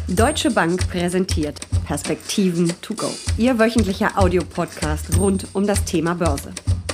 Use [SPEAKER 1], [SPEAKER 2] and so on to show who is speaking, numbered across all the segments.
[SPEAKER 1] Deutsche Bank präsentiert Perspektiven to go. Ihr wöchentlicher Audiopodcast rund um das Thema Börse.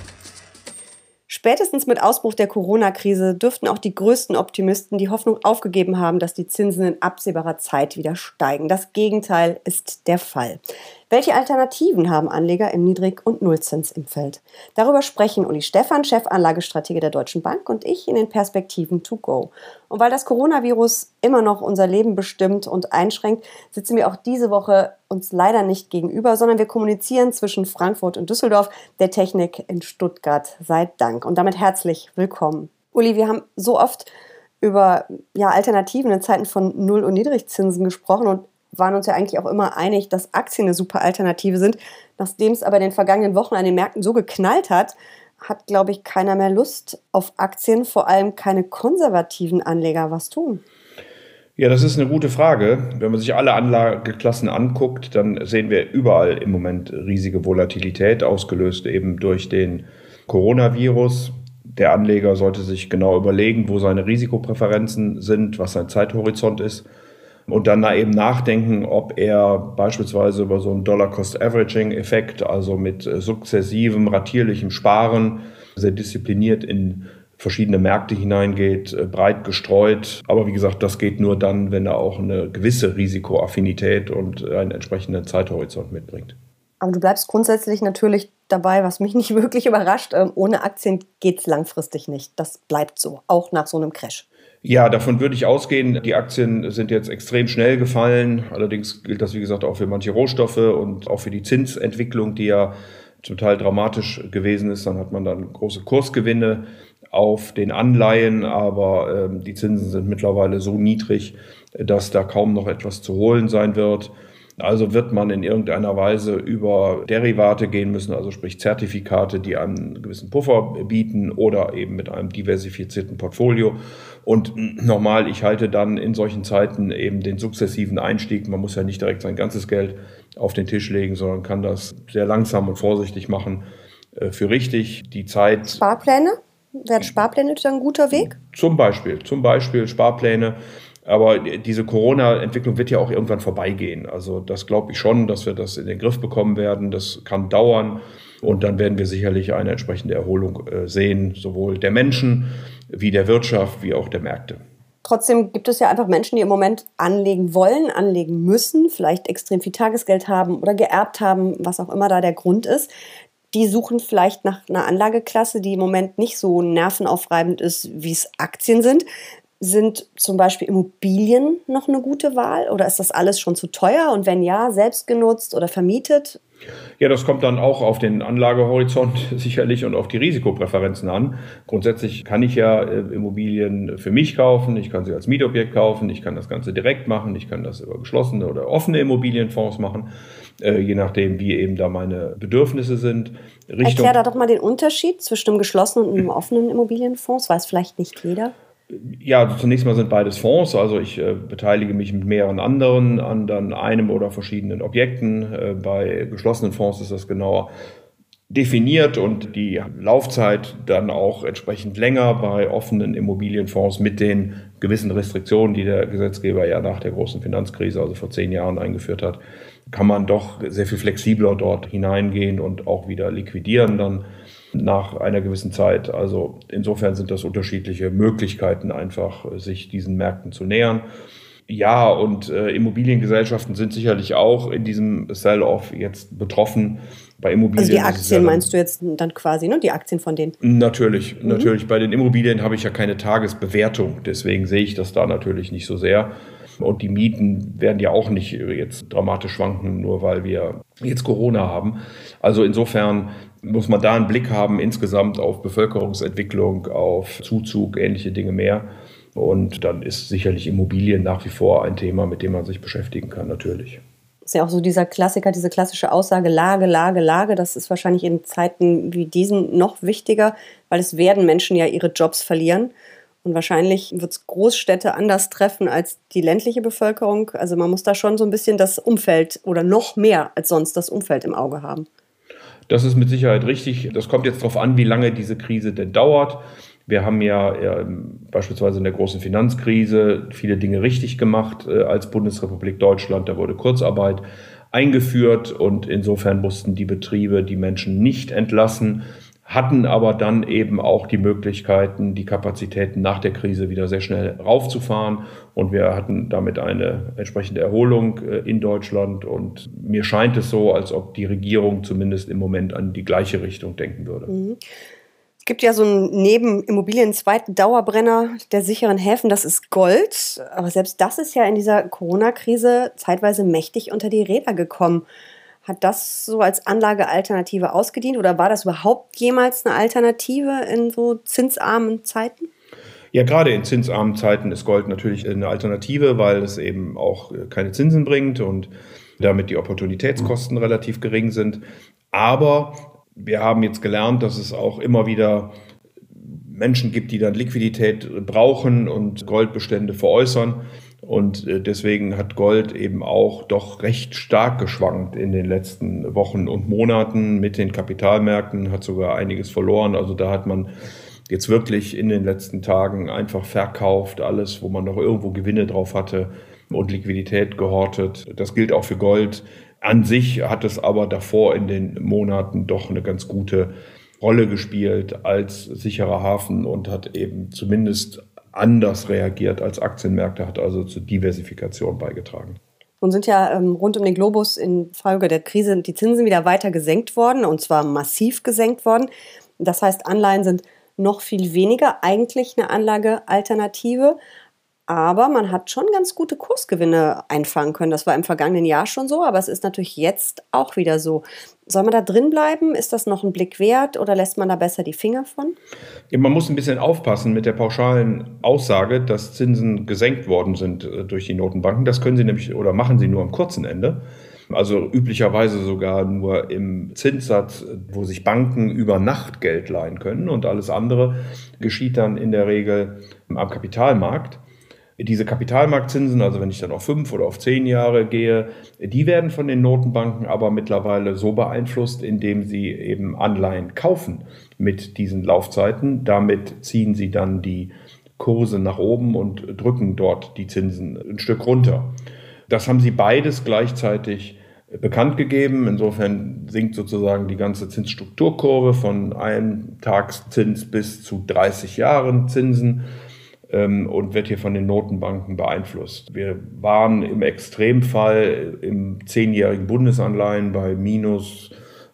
[SPEAKER 1] Spätestens mit Ausbruch der Corona-Krise dürften auch die größten Optimisten die Hoffnung aufgegeben haben, dass die Zinsen in absehbarer Zeit wieder steigen. Das Gegenteil ist der Fall. Welche Alternativen haben Anleger im Niedrig- und Nullzinsumfeld? Darüber sprechen Uli Stephan, Chefanlagestratege der Deutschen Bank, und ich in den Perspektiven to go. Und weil das Coronavirus immer noch unser Leben bestimmt und einschränkt, sitzen wir auch diese Woche uns leider nicht gegenüber, sondern wir kommunizieren zwischen Frankfurt und Düsseldorf, der Technik in Stuttgart, sei Dank. Und damit herzlich willkommen. Uli, wir haben so oft über Alternativen in Zeiten von Null- und Niedrigzinsen gesprochen und waren uns ja eigentlich auch immer einig, dass Aktien eine super Alternative sind. Nachdem es aber in den vergangenen Wochen an den Märkten so geknallt hat, glaube ich, keiner mehr Lust auf Aktien, vor allem keine konservativen Anleger. Was tun?
[SPEAKER 2] Ja, das ist eine gute Frage. Wenn man sich alle Anlageklassen anguckt, dann sehen wir überall im Moment riesige Volatilität, ausgelöst eben durch den Coronavirus. Der Anleger sollte sich genau überlegen, wo seine Risikopräferenzen sind, was sein Zeithorizont ist. Und dann eben nachdenken, ob er beispielsweise über so einen Dollar-Cost-Averaging-Effekt, also mit sukzessivem, ratierlichem Sparen, sehr diszipliniert in verschiedene Märkte hineingeht, breit gestreut. Aber wie gesagt, das geht nur dann, wenn er auch eine gewisse Risikoaffinität und einen entsprechenden Zeithorizont mitbringt.
[SPEAKER 1] Aber du bleibst grundsätzlich natürlich dabei, was mich nicht wirklich überrascht. Ohne Aktien geht es langfristig nicht. Das bleibt so, auch nach so einem Crash.
[SPEAKER 2] Ja, davon würde ich ausgehen. Die Aktien sind jetzt extrem schnell gefallen. Allerdings gilt das, wie gesagt, auch für manche Rohstoffe und auch für die Zinsentwicklung, die ja zum Teil dramatisch gewesen ist. Dann hat man dann große Kursgewinne auf den Anleihen, aber die Zinsen sind mittlerweile so niedrig, dass da kaum noch etwas zu holen sein wird. Also wird man in irgendeiner Weise über Derivate gehen müssen, also sprich Zertifikate, die einen gewissen Puffer bieten, oder eben mit einem diversifizierten Portfolio. Und nochmal, ich halte dann in solchen Zeiten eben den sukzessiven Einstieg. Man muss ja nicht direkt sein ganzes Geld auf den Tisch legen, sondern kann das sehr langsam und vorsichtig machen, für richtig. Die Zeit.
[SPEAKER 1] Sparpläne? Wären Sparpläne dann ein guter Weg?
[SPEAKER 2] Zum Beispiel Sparpläne. Aber diese Corona-Entwicklung wird ja auch irgendwann vorbeigehen. Also das glaube ich schon, dass wir das in den Griff bekommen werden. Das kann dauern und dann werden wir sicherlich eine entsprechende Erholung sehen, sowohl der Menschen wie der Wirtschaft wie auch der Märkte.
[SPEAKER 1] Trotzdem gibt es ja einfach Menschen, die im Moment anlegen wollen, anlegen müssen, vielleicht extrem viel Tagesgeld haben oder geerbt haben, was auch immer da der Grund ist. Die suchen vielleicht nach einer Anlageklasse, die im Moment nicht so nervenaufreibend ist, wie es Aktien sind. Sind zum Beispiel Immobilien noch eine gute Wahl oder ist das alles schon zu teuer? Und wenn ja, selbst genutzt oder vermietet?
[SPEAKER 2] Ja, das kommt dann auch auf den Anlagehorizont sicherlich und auf die Risikopräferenzen an. Grundsätzlich kann ich ja Immobilien für mich kaufen, ich kann sie als Mietobjekt kaufen, ich kann das Ganze direkt machen, ich kann das über geschlossene oder offene Immobilienfonds machen, je nachdem, wie eben da meine Bedürfnisse sind.
[SPEAKER 1] Erklär da doch mal den Unterschied zwischen einem geschlossenen und einem offenen Immobilienfonds, weiß vielleicht nicht jeder.
[SPEAKER 2] Ja, zunächst mal sind beides Fonds, also ich beteilige mich mit mehreren anderen an dann einem oder verschiedenen Objekten. Bei geschlossenen Fonds ist das genauer definiert und die Laufzeit dann auch entsprechend länger. Bei offenen Immobilienfonds mit den gewissen Restriktionen, die der Gesetzgeber ja nach der großen Finanzkrise, also vor 10 Jahren eingeführt hat, kann man doch sehr viel flexibler dort hineingehen und auch wieder liquidieren dann nach einer gewissen Zeit. Also insofern sind das unterschiedliche Möglichkeiten, einfach sich diesen Märkten zu nähern. Ja, und Immobiliengesellschaften sind sicherlich auch in diesem Sell-Off jetzt betroffen. Bei Immobilien.
[SPEAKER 1] Also die Aktien meinst du jetzt dann quasi, ne? Die Aktien von denen?
[SPEAKER 2] Natürlich. Bei den Immobilien habe ich ja keine Tagesbewertung. Deswegen sehe ich das da natürlich nicht so sehr. Und die Mieten werden ja auch nicht jetzt dramatisch schwanken, nur weil wir jetzt Corona haben. Also insofern muss man da einen Blick haben insgesamt auf Bevölkerungsentwicklung, auf Zuzug, ähnliche Dinge mehr. Und dann ist sicherlich Immobilien nach wie vor ein Thema, mit dem man sich beschäftigen kann, natürlich.
[SPEAKER 1] Das ist ja auch so dieser Klassiker, diese klassische Aussage, Lage. Das ist wahrscheinlich in Zeiten wie diesen noch wichtiger, weil es werden Menschen ja ihre Jobs verlieren. Und wahrscheinlich wird es Großstädte anders treffen als die ländliche Bevölkerung. Also man muss da schon so ein bisschen das Umfeld oder noch mehr als sonst das Umfeld im Auge haben.
[SPEAKER 2] Das ist mit Sicherheit richtig. Das kommt jetzt darauf an, wie lange diese Krise denn dauert. Wir haben ja beispielsweise in der großen Finanzkrise viele Dinge richtig gemacht als Bundesrepublik Deutschland. Da wurde Kurzarbeit eingeführt und insofern mussten die Betriebe die Menschen nicht entlassen, hatten aber dann eben auch die Möglichkeiten, die Kapazitäten nach der Krise wieder sehr schnell raufzufahren. Und wir hatten damit eine entsprechende Erholung in Deutschland. Und mir scheint es so, als ob die Regierung zumindest im Moment an die gleiche Richtung denken würde.
[SPEAKER 1] Mhm. Es gibt ja so einen neben Immobilien zweiten Dauerbrenner der sicheren Häfen, das ist Gold. Aber selbst das ist ja in dieser Corona-Krise zeitweise mächtig unter die Räder gekommen. Hat das so als Anlagealternative ausgedient oder war das überhaupt jemals eine Alternative in so zinsarmen Zeiten?
[SPEAKER 2] Ja, gerade in zinsarmen Zeiten ist Gold natürlich eine Alternative, weil es eben auch keine Zinsen bringt und damit die Opportunitätskosten relativ gering sind. Aber wir haben jetzt gelernt, dass es auch immer wieder Menschen gibt, die dann Liquidität brauchen und Goldbestände veräußern. Und deswegen hat Gold eben auch doch recht stark geschwankt in den letzten Wochen und Monaten mit den Kapitalmärkten, hat sogar einiges verloren. Also da hat man jetzt wirklich in den letzten Tagen einfach verkauft, alles, wo man noch irgendwo Gewinne drauf hatte und Liquidität gehortet. Das gilt auch für Gold. An sich hat es aber davor in den Monaten doch eine ganz gute Rolle gespielt als sicherer Hafen und hat eben zumindest anders reagiert als Aktienmärkte, hat also zur Diversifikation beigetragen.
[SPEAKER 1] Nun sind ja rund um den Globus infolge der Krise die Zinsen wieder weiter gesenkt worden, und zwar massiv gesenkt worden. Das heißt, Anleihen sind noch viel weniger eigentlich eine Anlagealternative. Aber man hat schon ganz gute Kursgewinne einfangen können. Das war im vergangenen Jahr schon so, aber es ist natürlich jetzt auch wieder so. Soll man da drin bleiben? Ist das noch ein Blick wert oder lässt man da besser die Finger von?
[SPEAKER 2] Ja, man muss ein bisschen aufpassen mit der pauschalen Aussage, dass Zinsen gesenkt worden sind durch die Notenbanken. Das können sie nämlich oder machen sie nur am kurzen Ende. Also üblicherweise sogar nur im Zinssatz, wo sich Banken über Nacht Geld leihen können, und alles andere geschieht dann in der Regel am Kapitalmarkt. Diese Kapitalmarktzinsen, also wenn ich dann auf 5 oder auf 10 Jahre gehe, die werden von den Notenbanken aber mittlerweile so beeinflusst, indem sie eben Anleihen kaufen mit diesen Laufzeiten. Damit ziehen sie dann die Kurse nach oben und drücken dort die Zinsen ein Stück runter. Das haben sie beides gleichzeitig bekannt gegeben. Insofern sinkt sozusagen die ganze Zinsstrukturkurve von Eintagszins bis zu 30 Jahren Zinsen und wird hier von den Notenbanken beeinflusst. Wir waren im Extremfall im 10-jährigen Bundesanleihen bei minus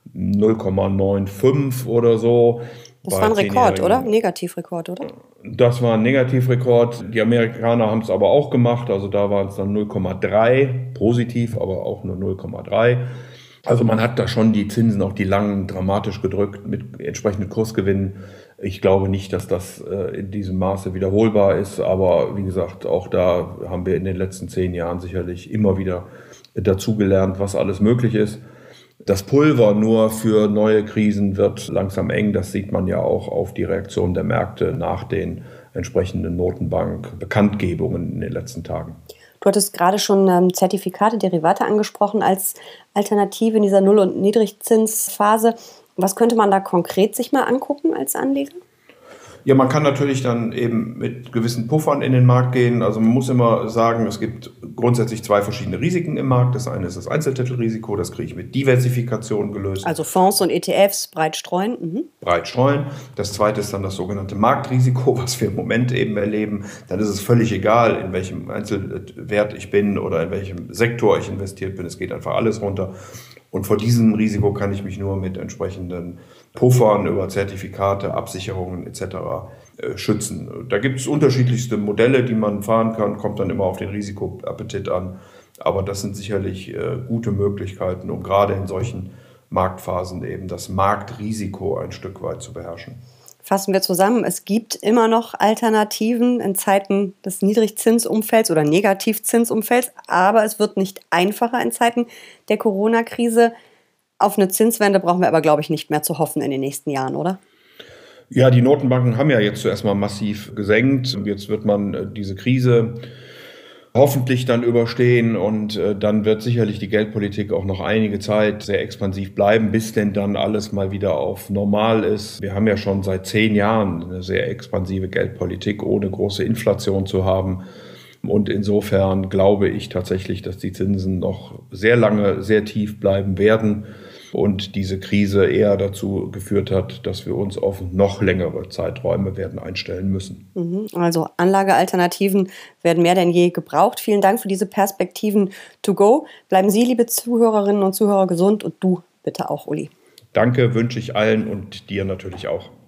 [SPEAKER 2] 0,95 oder so.
[SPEAKER 1] Das war ein Rekord, oder? Negativrekord, oder?
[SPEAKER 2] Das war ein Negativrekord. Die Amerikaner haben es aber auch gemacht. Also da waren es dann 0,3 positiv, aber auch nur 0,3. Also man hat da schon die Zinsen, auch die langen, dramatisch gedrückt mit entsprechenden Kursgewinnen. Ich glaube nicht, dass das in diesem Maße wiederholbar ist. Aber wie gesagt, auch da haben wir in den letzten 10 Jahren sicherlich immer wieder dazugelernt, was alles möglich ist. Das Pulver nur für neue Krisen wird langsam eng. Das sieht man ja auch auf die Reaktion der Märkte nach den entsprechenden Notenbank-Bekanntgebungen in den letzten Tagen.
[SPEAKER 1] Du hattest gerade schon Zertifikate, Derivate angesprochen als Alternative in dieser Null- und Niedrigzinsphase. Was könnte man da konkret sich mal angucken als Anleger?
[SPEAKER 2] Ja, man kann natürlich dann eben mit gewissen Puffern in den Markt gehen. Also man muss immer sagen, es gibt grundsätzlich 2 verschiedene Risiken im Markt. Das eine ist das Einzeltitelrisiko, das kriege ich mit Diversifikation gelöst.
[SPEAKER 1] Also Fonds und ETFs breit streuen.
[SPEAKER 2] Breit streuen. Das zweite ist dann das sogenannte Marktrisiko, was wir im Moment eben erleben. Dann ist es völlig egal, in welchem Einzelwert ich bin oder in welchem Sektor ich investiert bin. Es geht einfach alles runter. Und vor diesem Risiko kann ich mich nur mit entsprechenden Puffern über Zertifikate, Absicherungen etc. schützen. Da gibt es unterschiedlichste Modelle, die man fahren kann, kommt dann immer auf den Risikoappetit an. Aber das sind sicherlich gute Möglichkeiten, um gerade in solchen Marktphasen eben das Marktrisiko ein Stück weit zu beherrschen.
[SPEAKER 1] Fassen wir zusammen, es gibt immer noch Alternativen in Zeiten des Niedrigzinsumfelds oder Negativzinsumfelds, aber es wird nicht einfacher in Zeiten der Corona-Krise. Auf eine Zinswende brauchen wir aber, glaube ich, nicht mehr zu hoffen in den nächsten Jahren, oder?
[SPEAKER 2] Ja, die Notenbanken haben ja jetzt zuerst mal massiv gesenkt. Jetzt wird man diese Krise hoffentlich dann überstehen und dann wird sicherlich die Geldpolitik auch noch einige Zeit sehr expansiv bleiben, bis denn dann alles mal wieder auf normal ist. Wir haben ja schon seit 10 Jahren eine sehr expansive Geldpolitik, ohne große Inflation zu haben. Und insofern glaube ich tatsächlich, dass die Zinsen noch sehr lange sehr tief bleiben werden und diese Krise eher dazu geführt hat, dass wir uns auf noch längere Zeiträume werden einstellen müssen.
[SPEAKER 1] Also Anlagealternativen werden mehr denn je gebraucht. Vielen Dank für diese Perspektiven to go. Bleiben Sie, liebe Zuhörerinnen und Zuhörer, gesund und du bitte auch, Uli.
[SPEAKER 2] Danke, wünsche ich allen und dir natürlich auch.